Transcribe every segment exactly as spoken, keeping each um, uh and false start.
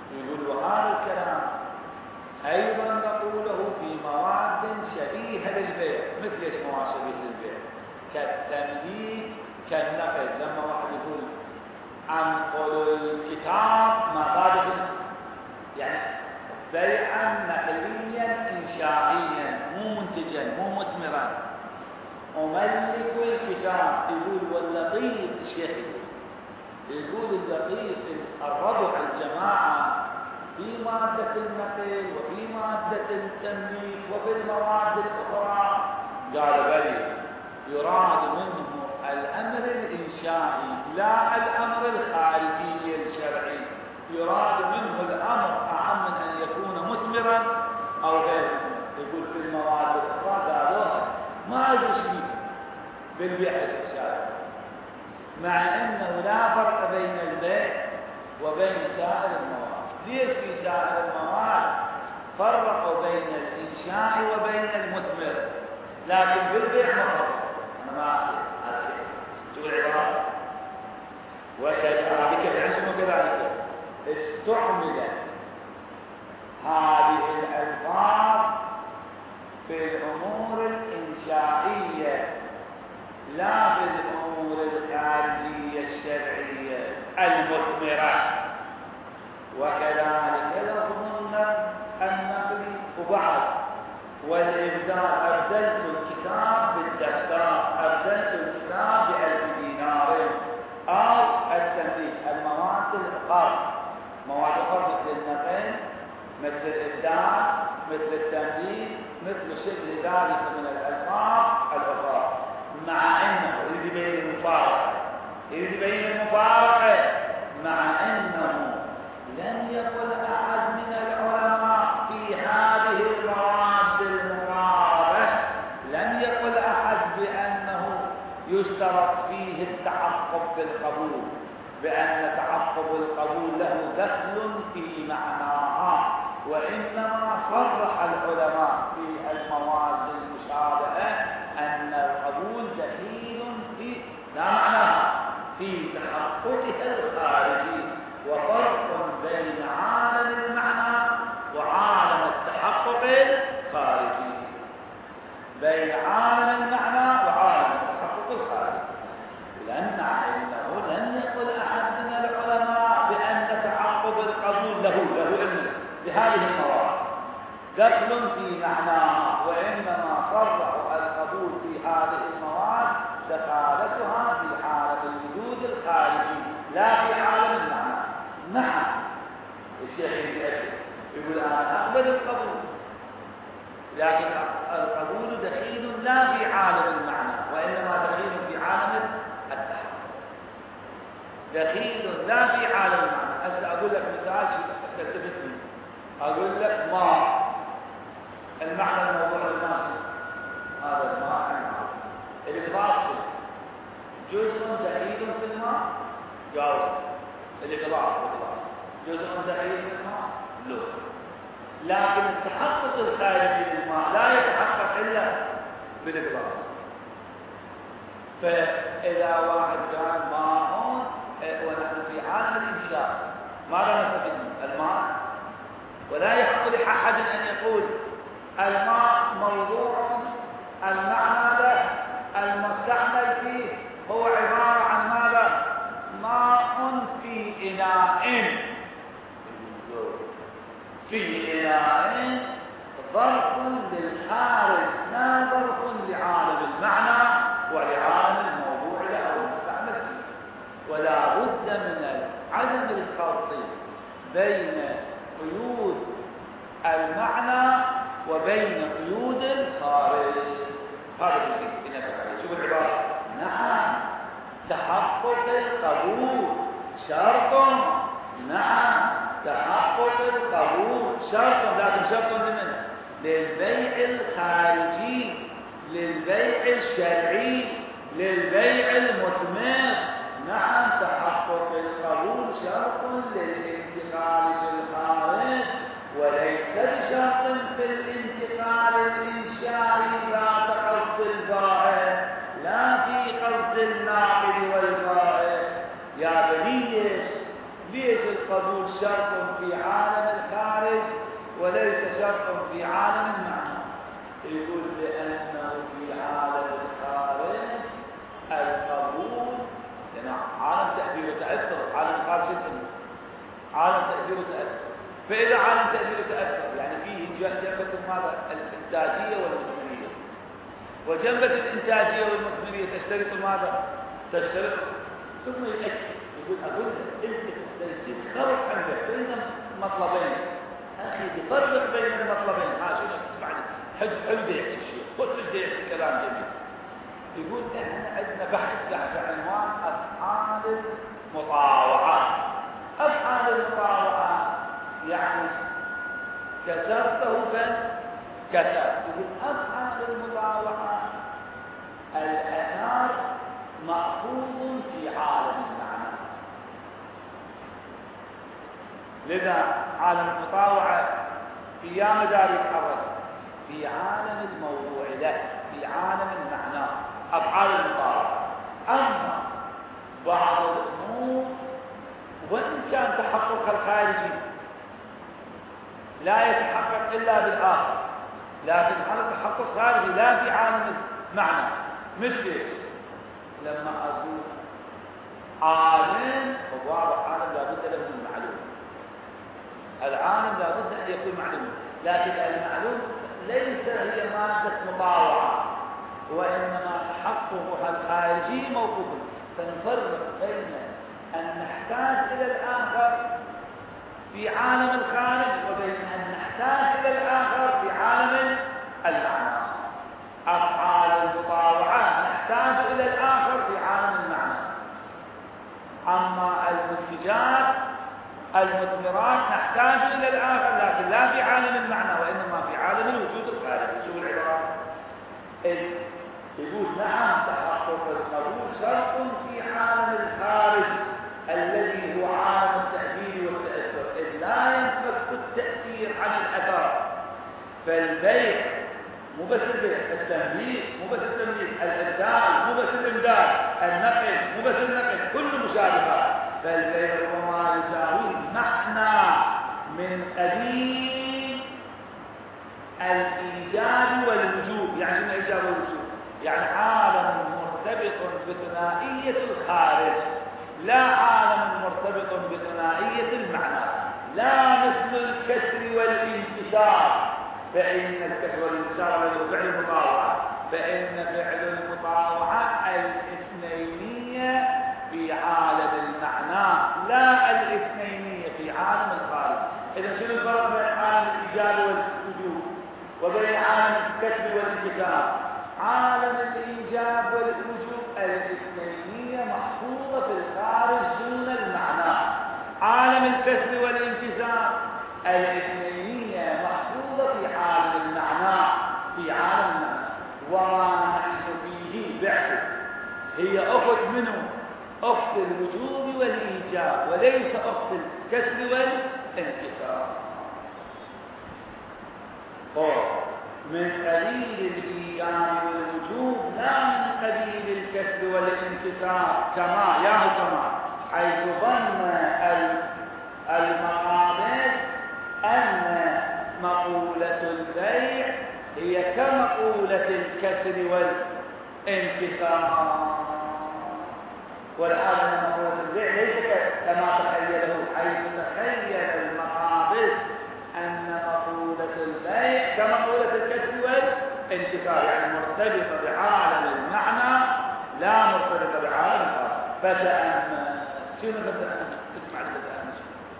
يقول وهذا الكلام أيضا نقوله في مواد شبيهة للبيع. مثل ايش مواد شبيهة للبيع؟ كالتمليك، كالنقل. لما واحد يقول أنقل الكتاب ما قال يعني بيعا نقليا إنشائيا، مو منتجا مو مثمرا. أملك الكتاب، يقول واللطيف الشيخ يقول اللطيف الربع الجماعة في مادة النقل وفي مادة التمليك وفي المواد الأخرى. قال بلي يراد منه الأمر الإنشائي لا الأمر الخارجي الشرعي. يراد منه الأمر أعم من أن يكون مثمرا أو غير مثمر. يقول في المواد الأخرى قالوها ما يشبه بالبيع الشرعي، مع أنه لا فرق بين البيع وبين سائر المواد. ليش في سائر المواد فرقوا بين الإنشاء وبين المثمر، لكن بالبيع ما فرق؟ أنا ما أعرف هذا الشيء. تقول عبارة وكذلك العلم كذلك استعملت هذه الألفاظ في الأمور الإنشائية لا في الأمور الخارجية الشرعية المثمرة. وكذلك لفظ النقل وبعض والإبدال، أبدلت الكتاب بالدفتر، أبدلت الكتاب بألف دينار. أو التمليك، المواد الأخرى، مواد أخرى مثل النقل مثل الإبدال مثل التمليك مثل شبه ذلك من الألفاظ الأخرى، مع أنه يريد يبين المفارقة يريد يبين المفارقة مع أنه لم يقل أحد من العلماء في هذه المواد المقاربة، لم يقل أحد بأنه يشترط فيه التعقب بالقبول، بأن تعقب القبول له دخل في معناها، وإنما صرح العلماء في المواد المشابهة أن القبول دخيل في لا معناها في تحققها الخارجي. وفرق بين عالم المعنى وعالم التحقق الخارجي، بين عالم المعنى وعالم التحقق الخارجي. لأن إنه لم يقل أحد من العلماء بأن تعقب القبول له له علم بهذه المواد دخل في معناها، وإنما صرحوا القبول في هذه المواد دخالتها في عالم الوجود الخارجي لا في عالم المعنى. نعم الشيخ يقول يقول أنا أقبل القبول، لكن القبول دخيل لا في عالم المعنى وإنما دخيل في عالم التحقق، دخيل لا في عالم المعنى. هسه أقول لك مثال تلتفت لي، أقول لك ماء، المعنى الموضوع الماء، هذا الماء الإغلاق جزء دخيل في الماء، جاوب الإغلاق جزء دخيل في الماء لا، لكن التحقق الخارجي للماء لا يتحقق إلا بالإغلاق. فإذا واحد قال ماء ونحن في عالم الإنشاء ماذا نستفيد من الماء؟ ولا يحق لأحد أن يقول الماء موضوع المعنى له المستعمل فيه هو عبارة عن ماذا؟ ماء في إناء، في إناء ظرف للخارج لا ظرف لعالم المعنى ولعالم الموضوع له المستعمل فيه. ولا بد من عدم الخلط بين قيود المعنى وبين قيود الخارج. هذا اللي نتكلم. شوف العبارة. نعم تحقق القبول شرط، نعم تحقق القبول شرط، لكن شرط لمن؟ للبيع الخارجي، للبيع الشرعي، للبيع المثمر. نعم تحقق القبول شرط للانتقال للخارج، وليس بشرط في الانتقال الإنشائي ذات قصد البائع لا في قصد الناقل والبائع. يا بني ليش القبول شرط في عالم الخارج وليس شرط في عالم المعنى؟ يقول لأنه في عالم الخارج القبول، لأن عالم تأثير وتأثر، عالم الخارج اسمه عالم تأثير وتأثر. فإذا عالم تأثير وتأثر يعني فيه جنبة ماذا؟ الإنتاجية والمثمرية، وجنبة الإنتاجية والمثمرية تشترط ماذا؟ تشترط ثم يؤكد يقول أقول لك أنت تصير خلط عندك بين مطلبين أخي، تفرق بين المطلبين. ها شنو تسمعني؟ حلو حلو ده يحكي الشيء، كل ده يحكي كلام جميل. يقول احنا عندنا بحث تحت عنوان أفعال المطاوعات. أفعال المطاوعات يعني كسرته فكسر. يقول أفعال المطاوعات الأثار مأخوذ في عالم المعنى. لذا عالم المطاوعة في يا مدار يتحرك في عالم الموضوع له، في عالم المعنى، أفعال المطاوعة. أما بعض الأمور وإن كان تحقق الخارجي لا يتحقق إلا بالآخر، لكن هذا تحقق خارجي لا في عالم المعنى. مثل ايش؟ لما أقول عالم، وواضح عالم لابد له من المعلوم. العالم لابد أن يكون معلوم، لكن المعلوم ليس هي مادة مطاوعة، وإنما تحققها الخارجي موقوف. فنفرق بين أن نحتاج إلى الآخر في عالم الخارج وبين أن نحتاج إلى الآخر في عالم المعنى. أفعال المطاوعة نحتاج إلى الآخر في عالم المعنى، أما المنتجات المثمرات نحتاج إلى الآخر لكن لا في عالم المعنى وإنما في عالم الوجود الخارجي. شوف العبارة، يقول نعم تحقق القبول شرط في عالم الخارج الذي هو عالم التأثير والتأثر، إذ لا ينفك التأثير عن الأثر. فالبيع مو بس البيع، التمليك مو بس التمليك، الإبدال مو بس الإبدال، النقل مو بس النقل، كل مشابهات. فالبيع وما يساويه معنى من قبيل الإيجاب والوجوب. يعني شنو الإيجاب والوجوب؟ يعني عالم مرتبط بثنائية الخارج، لا عالم مرتبط بثنائية المعنى. لا مثل الكسر والانكسار، فإن الكسر والانكسار هو فعل المطاوعة، فإن فعل المطاوعة الاثنينية في عالم المعنى لا الاثنينية في عالم الخارج. إذا شنو الفرق بين عالم الإيجاب والوجوب وبين عالم الكسر والانكسار؟ عالم الإيجاب والوجوب الاثنينية محفوظة في الخارج دون المعنى. عالم الكسر والانكسار الاثنينية محفوظة في عالم المعنى، في عالم المعنى. وما نحن فيه بعث هي أخت منه، أخت الوجوب والإيجاب، وليس أخت الكسر والانكسار. من قبيل الإيجاب والوجوب لا من قبيل الكسر والانكسار، كما ياهو كما حيث ظن المقابل أن مقولة البيع هي كمقولة الكسر والانكسار، والآن مقولة البيع ليس كما تخيله، حيث تخيل المقابل أن مقولة البيع كمقولة الكسر والانكسار، يعني مرتبطة بعالم المعنى لا مرتبطة بعالم الخارج. فتأمل شنو فتأمل؟ اسمع لي فتأمل.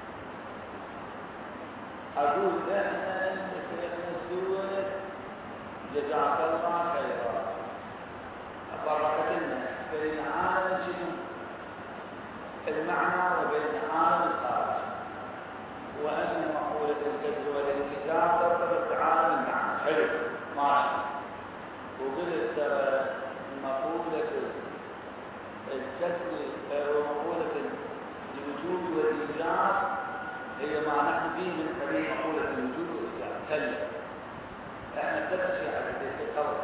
أقول لنا أنت سيدنا السود جزاك الله خيرا، أفرقت لنا بين عالم شنو؟ المعنى وبين عالم الخارج، وأن مقولة الكسر والانكسار ترتبط بعالم المعنى. حلو ماشي. وقلت ترى مقولة الكسر ومقولة الوجوب والإيجاب هي ما نحن فيه من قبيل مقولة الوجوب والإيجاب. كلا احنا ثلاث أشياء في الخلق.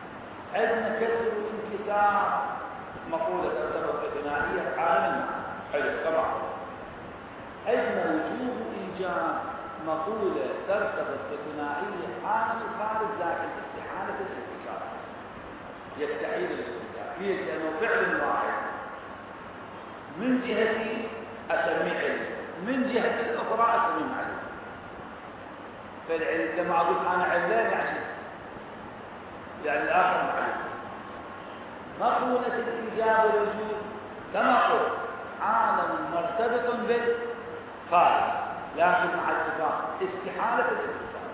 عندنا كسر وانكسار، مقولة ترتبط بثنائية عالم المعنى. حلو طبعا. أين وجوب إيجاب مقولة ترتبط بثنائية عالم الخارج لكن استحالة الانفكاك، يستحيل الانفكاك. ليش؟ لأنه فعل واحد من جهتي أسميه علم، من جهة الأخرى أسميه معلوم. فالعلم لما أقول أنا علام يعني يعني الآخر معلوم. مقولة الإيجاب والوجود كما قلت عالم مرتبط بالخارج لكن مع اتفاق استحالة الانفكاك.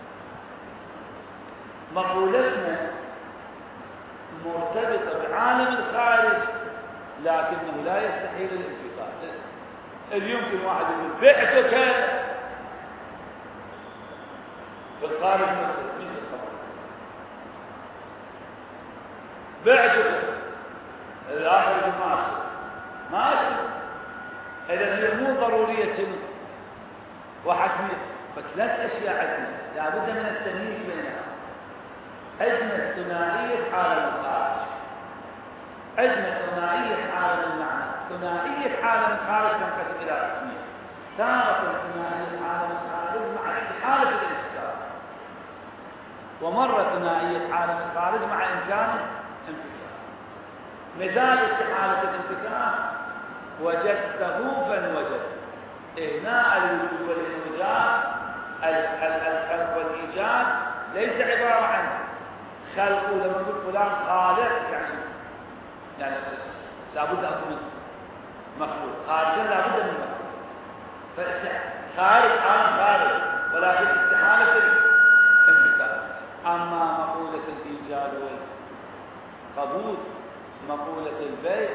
مقولتنا مرتبطة بعالم الخارج لكنه لا يستحيل الانفكاك. يمكن واحد يقول بعتك بالخارج مثل مثل الخبر بعتك، الآخر يقول ما أشكر ما أشكر. إذا هي مو ضرورية شنو وحتمية. فثلاث أشياء عندنا لابد من التمييز بينها. عندنا ثنائية عالم الخارج، عندنا ثنائية عالم المعنى. ثنائية عالم الخارج تنقسم إلى قسمين: تارة ثنائية عالم الخارج مع استحالة الانفكاك، ومرة ثنائية عالم الخارج مع إمكان الانفكاك. مثال استحالة الانفكاك وجدته فانوجد. هنا الوجود والانوجاد الخلق والإيجاد ليس عبارة عن خلق. لما نقول فلان خالق يعني يعني لابد أن يكون مخلوق، خارجا لابد من مخلوق. فخارج عالم خارج ولكن استحالة الانفكاك. أما مقولة الإيجاد والقبول مقولة البيع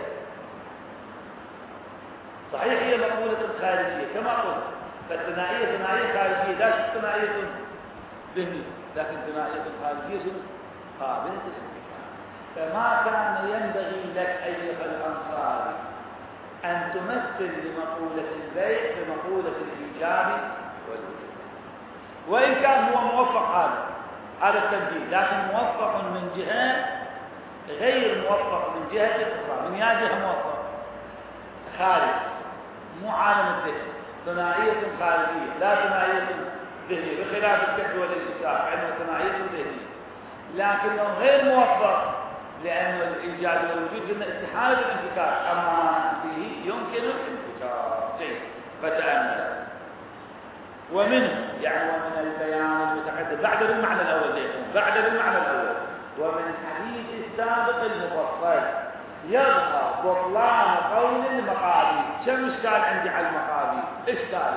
صحيح هي مقولة خارجية كما قلت. فالثنائية ثنائية خارجية لا ثنائية ذهنية، لكن ثنائية خارجية قابلة الانفكاك. فما كان ينبغي لك أيها الأنصاري أن تمثل لمقولة البيع بمقولة الإيجاب والوجوب، وإن كان هو موفق هذا هذا التمثيل، لكن موفق من جهة غير موفق من جهة أخرى. من يا جهة موفق خارج مو عالم الذهن، ثنائية خارجية لا ثنائية ذهنية، بخلاف الكسر والانكسار فإنه ثنائية ذهنية. لكنه غير موفق لأن الإيجاد والوجود قلنا استحالة الانفكاك، أما فيه يمكن الانفكاك. جيد. فتأمل. ومنه يعني ومن البيان المتقدم بعد بالمعنى الأول ديكم بعد بالمعنى الأول ومن حديث السابق المفصل يظهر بطلان قول المقابيل. كم إشكال عندي على المقابيل؟ إشكال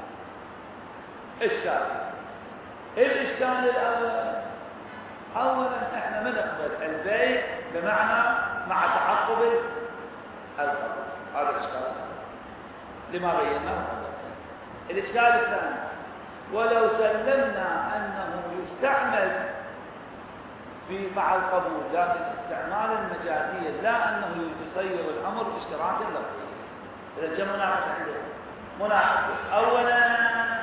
إشكال الإشكال الأول أولا إحنا ما نقبل البيع بمعنى مع تعقب الخبر. هذا الإشكال لما بيناه. الإشكال الثاني ولو سلمنا أنه يستعمل في مع القبول لكن استعمالا مجازيا لا أنه يصير الأمر اشتراكا لفظيا. إذا جاء مناقشة عندنا مناقشة أولا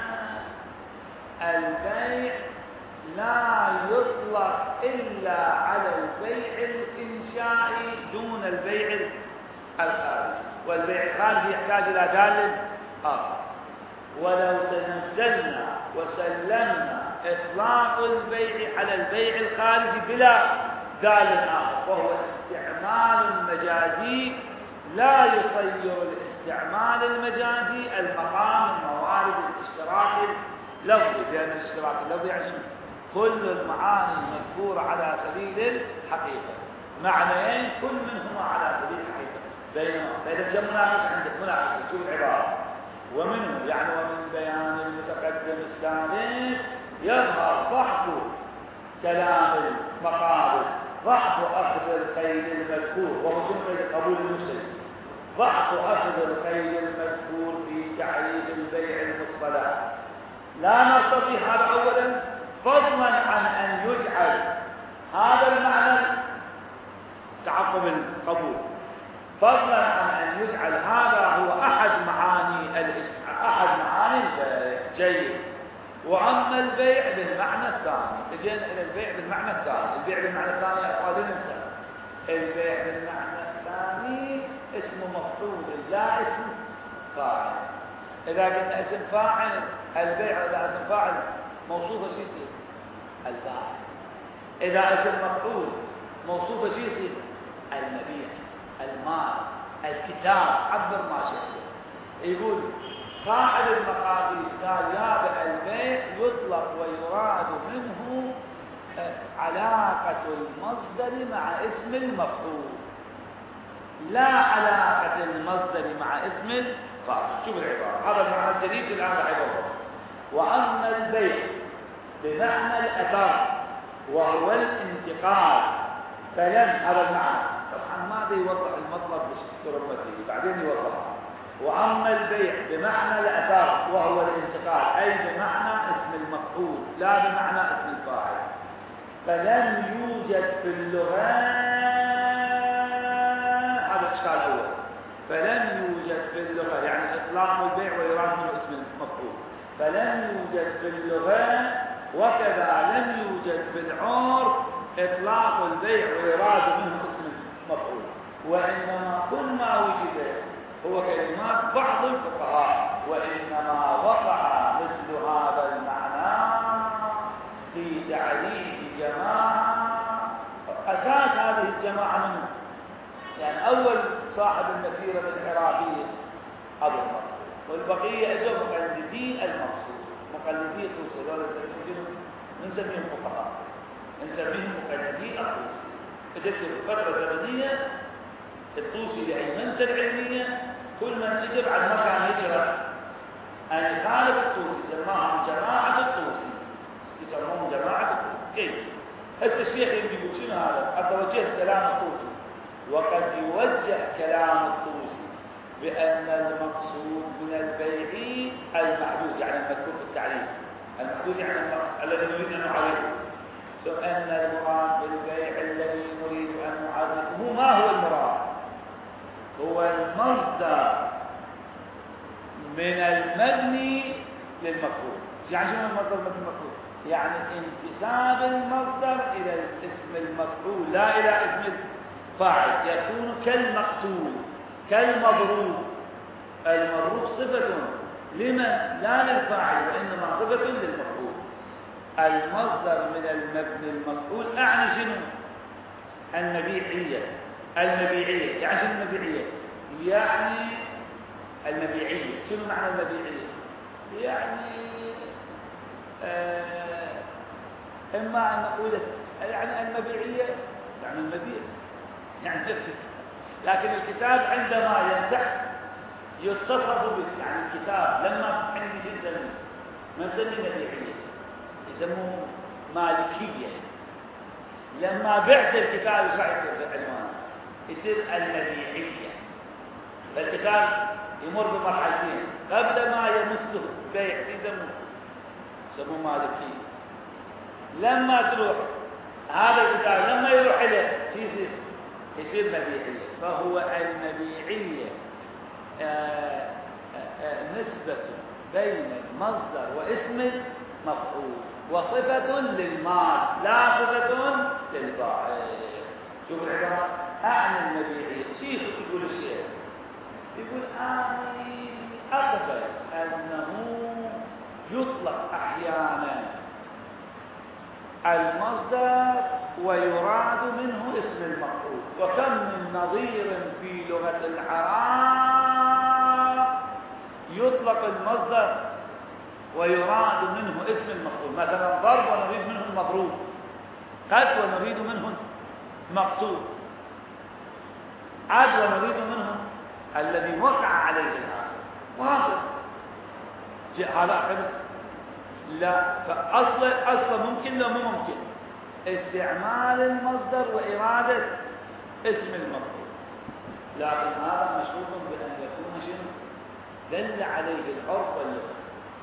البيع لا يطلق إلا على البيع الإنشائي دون البيع الخارجي، والبيع الخارجي يحتاج إلى دال آخر. ولو تنزلنا وسلمنا إطلاق البيع على البيع الخارجي بلا دال آخر وهو استعمال مجازي لا يصير الاستعمال المجازي المقام من موارد الاشتراك اللفظي، لأن الاشتراك اللفظي يعني كل المعاني المذكورة على سبيل الحقيقة، معنيين كل منهما على سبيل الحقيقة. بينما فإذا جاء مناقشة عندك مناقشة شوف العبارة ومنه يعني ومن بيان المتقدم السابق يظهر ضعف كلام المقابل، ضعف أخذ القيد المذكور وهو جملة قبول المشتري، ضعف أخذ القيد المذكور في تعريف البيع المصطلح. لا نستطيع هذا أولا فضلا عن أن يجعل هذا المعنى تعقب القبول، فضلا عن أن يجعل هذا هو أحد معاني أحد معاني البيع. جيد. وأما البيع بالمعنى الثاني اجينا إلى البيع بالمعنى الثاني. البيع بالمعنى الثاني أقوال الإنسان. البيع بالمعنى الثاني اسم مفعول لا اسم فاعل. إذا قلنا اسم فاعل البيع، إذا اسم فاعل موصوفة شو يصير؟ البائع. إذا اسم مفعول موصوفة شو يصير؟ المبيع، المال، الكتاب، عبر ما شئت. يقول صاحب المقابيس قال يابع البيع يطلق ويراد منه علاقة المصدر مع اسم المفعول، لا علاقة المصدر مع اسم الفاعل. شوف العبارة، هذا المعنى الجديد الآن راح يوضح. وأما البيع بمعنى الأثر وهو الانتقال فلم، هذا المعنى طبعا ماذا يوضح المطلب برمته بعدين يوضحها. وأما البيع بمعنى الأثر وهو الانتقال أي بمعنى اسم المفعول لا بمعنى اسم الفاعل، فلم يوجد في اللغة، هذا الإشكال الأول، فلم يوجد في اللغة يعني إطلاق البيع ويراد منه اسم المفعول، فلم يوجد في اللغة وكذا لم يوجد في العرف إطلاق البيع ويراد منه اسم المفعول، وإنما كل ما وجد هو كلمات بعض الفقهاء، وإنما وقع مثل هذا المعنى في تعريف جماعة أساس هذه الجماعة منه، يعني أول صاحب المسيرة العراقية أبو المقصود، والبقية أجوا مقلدي المقصود، مقلدي الطوسي، هذول نسميهم فقهاء، نسميهم مقلدي الطوسي. اجت فترة زمنية الطوسي لعلمنته العلمية كل من اجى بعد ما كان هجرة أن يخالف الطوسي سماهم جماعة الطوسي، يسمون جماعة الطوسي. كيف؟ هسه الشيخ يقول شنو هذا؟ حتى وجه كلام الطوسي، وقد يوجه كلام الطوسي بأن المقصود من البيع المحدود، يعني المذكور في التعريف، المحدود يعني الذي نريد أن نعرفه، أن المراد بالبيع الذي نريد أن نعرفه ما هو المراد؟ هو المصدر من المبني للمفعول. يعني شنو المصدر من المفعول؟ يعني انتساب المصدر إلى اسم المفعول لا إلى اسم الفاعل، يكون كالمقتول كالمضروب. المضروب صفة لمن؟ لا للفاعل وإنما صفة للمفعول. المصدر من المبني المفعول أعني شنو؟ المبيعية. المبيعية يعني شنو المبيعية؟ يعني المبيعية شنو معنى المبيعية؟ يعني آه إما أن نقول يعني المبيعية يعني المبيع يعني نفسه، لكن الكتاب عندما ينتح يتصف به، يعني الكتاب لما عندي شو نسميه؟ ما نسميه مبيعية، يسموه مالكية. لما بعت الكتاب ايش راح يصير عنوانه؟ يصير المبيعية. فالكتاب يمر بمرحلتين، قبل ما يمسه بيع شو يسموه؟ يسموه مالكية. لما تروح هذا الكتاب لما يروح له شو يصير؟ يصير مبيعية. فهو المبيعية آآ آآ نسبة بين المصدر واسم المفعول وصفة للمال لا صفة للبائع. شوف العبارة، أعني المبيعية. شيخ يقول الشيخ يقول أعني أقبل أنه يطلق أحيانا المصدر ويراد منه اسم المفعول، وكم من نظير في لغة العرب يطلق المصدر ويراد منه اسم المفعول. مثلا ضرب ونريد منه المضروب، قتل ونريد منه المقتول، عد ونريد منه الذي وقع عليه العقد. واضح هذا حدث؟ لا. فأصل أصل ممكن لو مو ممكن استعمال المصدر وإرادة اسم المفعول، لكن هذا مشروط بأن يكون شنو؟ دل عليه العرف واللغة.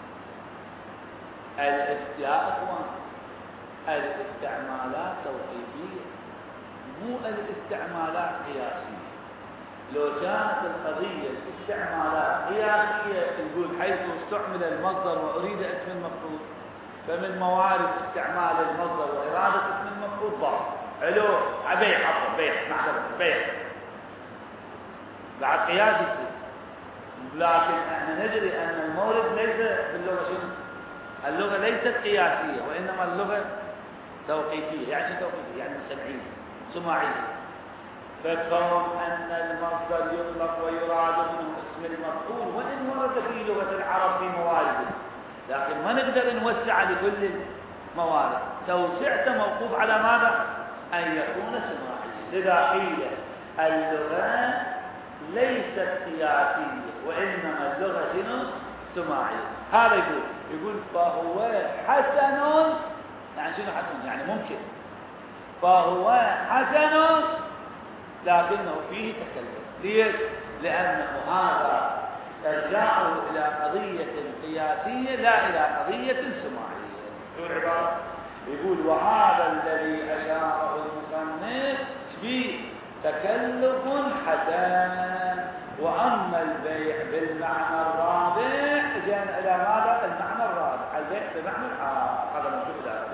يا أخوان الاستعمالات توقيفية مو الاستعمالات قياسية. لو كانت القضية الاستعمالات قياسية نقول حيث استعمل المصدر وأريد اسم المفعول، فمن موارد استعمال المصدر وإرادة اسم المفعول ضرب. علو بيع، عفوا بيع، معذرة بيع. بعد قياس يصير. لكن احنا ندري ان المورد ليس باللغه شنو؟ اللغه ليست قياسيه وانما اللغه توقيفيه. يعني شنو توقيفيه؟ يعني سمعيه سماعيه. فكون ان المصدر يطلق ويراد منه اسم المفعول وان ورد في لغه العرب في موارده، لكن ما نقدر نوسع لكل الموارد. توسعته موقوف على ماذا؟ ان يكون سماعيا. لذا قيل اللغه ليست قياسيه وانما اللغه شنو؟ سماعيه. هذا يقول يقول فهو حسن. يعني شنو حسن؟ يعني ممكن. فهو حسن لكنه فيه تكلم. ليش؟ لأنه هذا إرجاعه إلى قضية قياسية لا إلى قضية سماعية. شو العبارة؟ يقول وهذا الذي أشاره المصنف فيه تكلف حسن. وأما البيع بالمعنى الرابع جاء إلى ماذا؟ المعنى الرابع البيع بمعنى الآخر. هذا نشوف ذلك.